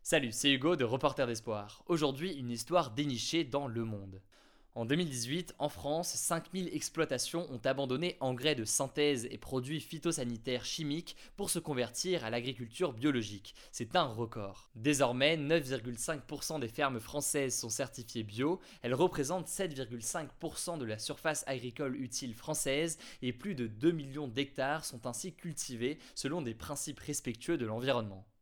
Salut, c'est Hugo de Reporter d'Espoir. Aujourd'hui, une histoire dénichée dans Le Monde. En 2018, en France, 5000 exploitations ont abandonné engrais de synthèse et produits phytosanitaires chimiques pour se convertir à l'agriculture biologique. C'est un record. Désormais, 9,5% des fermes françaises sont certifiées bio, elles représentent 7,5% de la surface agricole utile française et plus de 2 millions d'hectares sont ainsi cultivés selon des principes respectueux de l'environnement.